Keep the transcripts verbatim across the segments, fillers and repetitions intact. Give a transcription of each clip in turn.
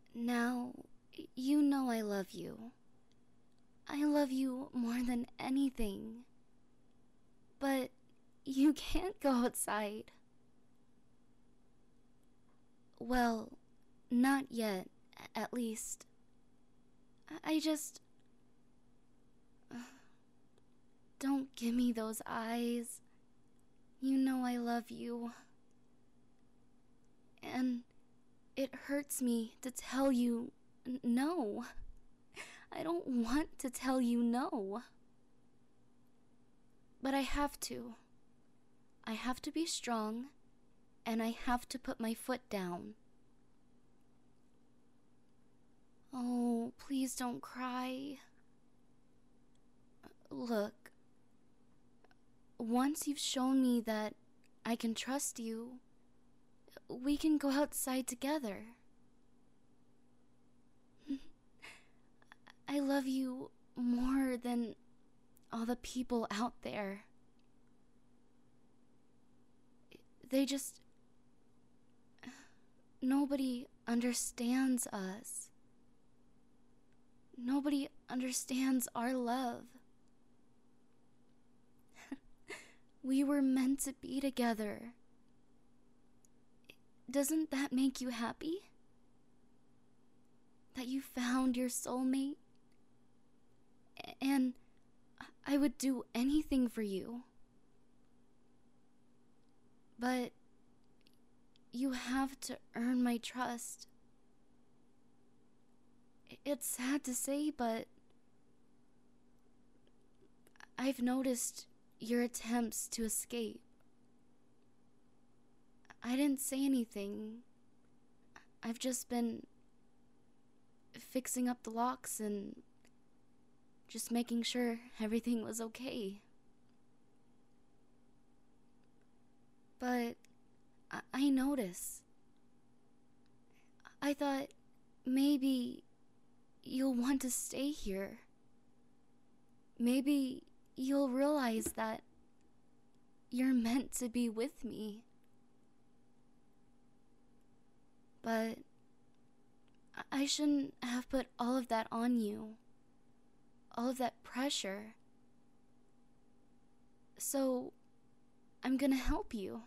Now, you know I love you. I love you more than anything. But you can't go outside. Well, not yet, at least. I just. Don't give me those eyes. You know I love you. And it hurts me to tell you n- no. I don't want to tell you no. But I have to. I have to be strong, and I have to put my foot down. Oh, please don't cry. Look, once you've shown me that I can trust you, we can go outside together. I love you more than all the people out there. They just. Nobody understands us. Nobody understands our love. We were meant to be together. Doesn't that make you happy? That you found your soulmate? And I would do anything for you. But you have to earn my trust. It's sad to say, but I've noticed your attempts to escape. I didn't say anything. I've just been fixing up the locks and just making sure everything was okay. But I, I notice. I thought maybe you'll want to stay here. Maybe you'll realize that you're meant to be with me. But I shouldn't have put all of that on you. All of that pressure. So I'm gonna help you.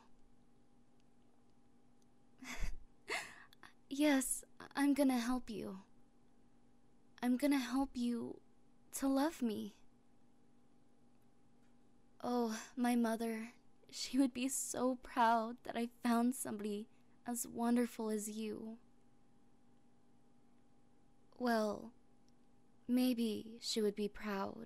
Yes, I'm gonna help you. I'm gonna help you to love me. Oh, my mother, she would be so proud that I found somebody as wonderful as you. Well, maybe she would be proud.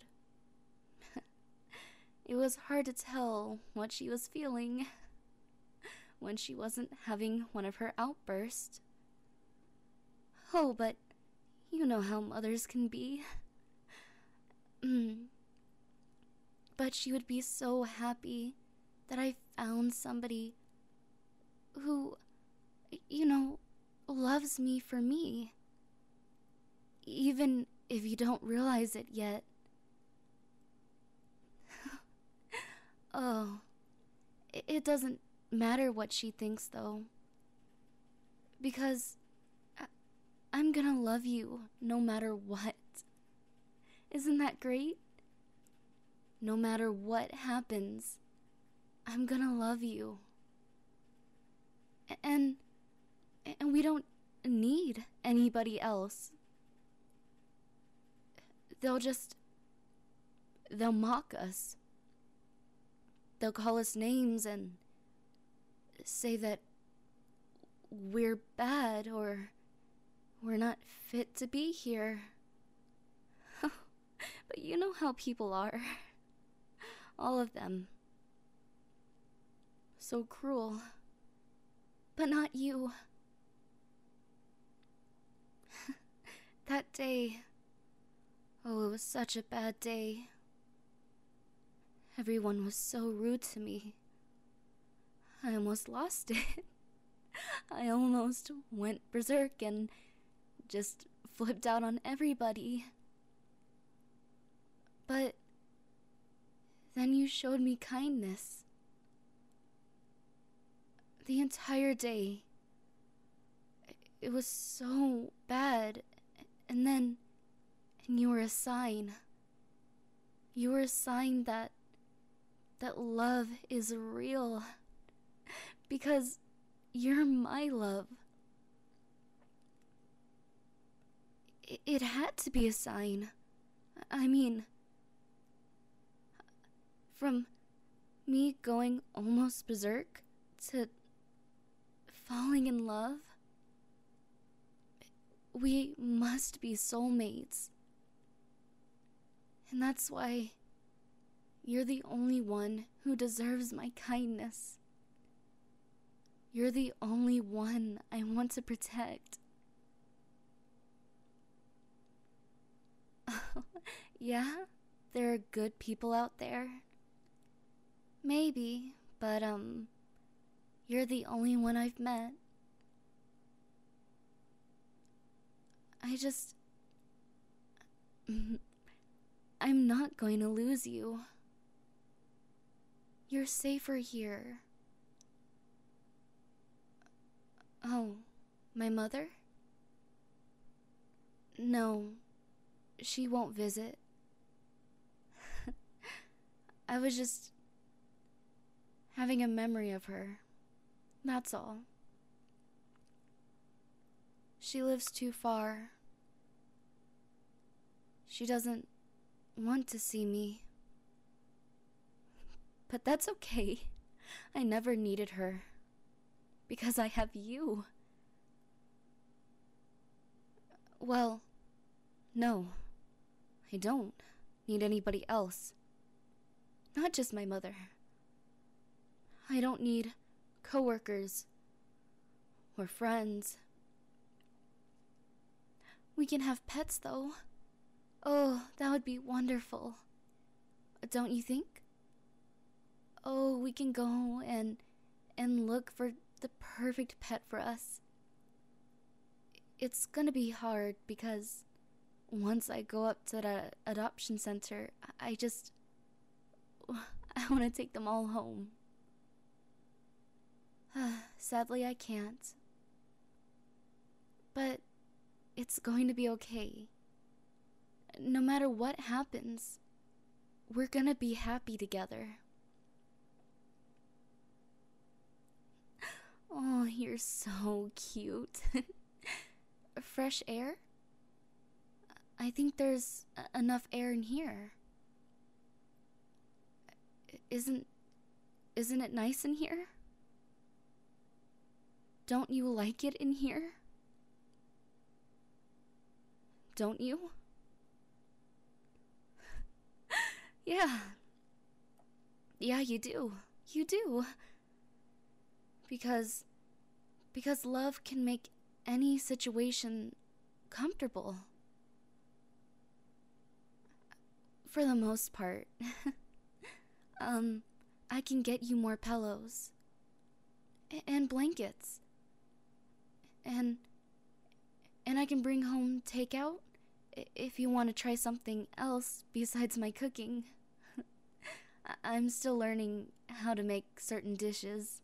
It was hard to tell what she was feeling when she wasn't having one of her outbursts. Oh, but you know how mothers can be. Mm. But she would be so happy that I found somebody who, you know, loves me for me. Even if you don't realize it yet. Oh, it doesn't matter what she thinks, though. Because I- I'm gonna love you no matter what. Isn't that great? No matter what happens, I'm gonna love you. And, and we don't need anybody else. They'll just, they'll mock us. They'll call us names and say that we're bad or we're not fit to be here. But you know how people are. All of them. So cruel. But not you. That day, oh, it was such a bad day. Everyone was so rude to me. I almost lost it. I almost went berserk and just flipped out on everybody. But then you showed me kindness. The entire day, It was so bad. And then, and you were a sign. You were a sign that, that love is real. Because you're my love. It, it had to be a sign. I mean, from me going almost berserk to falling in love, we must be soulmates. And that's why you're the only one who deserves my kindness. You're the only one I want to protect. Yeah, there are good people out there. Maybe, but um, you're the only one I've met. I just... I'm not going to lose you. You're safer here. Oh, my mother? No, she won't visit. I was just having a memory of her. That's all. She lives too far. She doesn't want to see me. But that's okay. I never needed her. Because I have you. Well, no. I don't need anybody else. Not just my mother. I don't need coworkers or friends. We can have pets, though. Oh, that would be wonderful. Don't you think? Oh, we can go and and look for the perfect pet for us. It's gonna be hard because once I go up to the adoption center, I just... I want to take them all home. Sadly, I can't. But it's going to be okay. No matter what happens, we're gonna be happy together. Oh, you're so cute. Fresh air? I think there's enough air in here. Isn't... Isn't it nice in here? Don't you like it in here? Don't you? Yeah. Yeah, you do. You do. Because... Because love can make any situation comfortable. For the most part. um, I can get you more pillows. A- and blankets. And... And I can bring home takeout if you want to try something else besides my cooking. I'm still learning how to make certain dishes.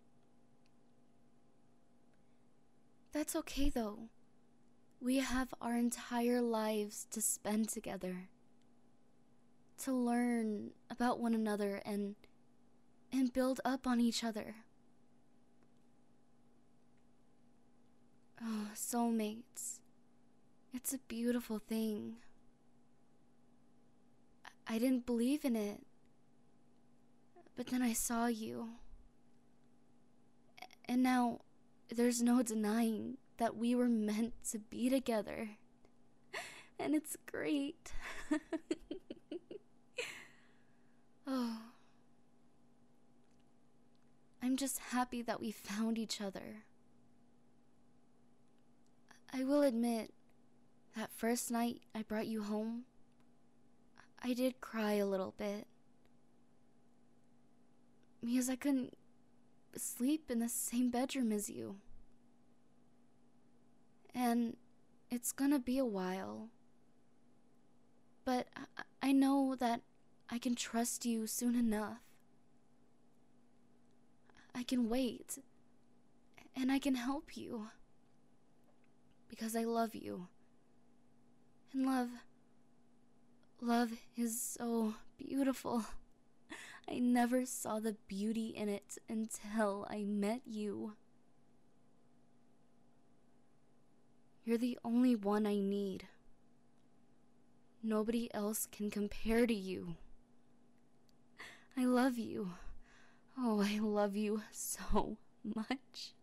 That's okay though. We have our entire lives to spend together. To learn about one another and and build up on each other. Oh, soulmates. It's a beautiful thing. I didn't believe in it. But then I saw you. And now, there's no denying that we were meant to be together. And it's great. Oh. I'm just happy that we found each other. I will admit, that first night I brought you home, I did cry a little bit. Because I couldn't sleep in the same bedroom as you. And it's gonna be a while. But I, I know that I can trust you soon enough. I can wait. And I can help you. because I love you. And love... Love is so beautiful. I never saw the beauty in it until I met you. You're the only one I need. Nobody else can compare to you. I love you. Oh, I love you so much.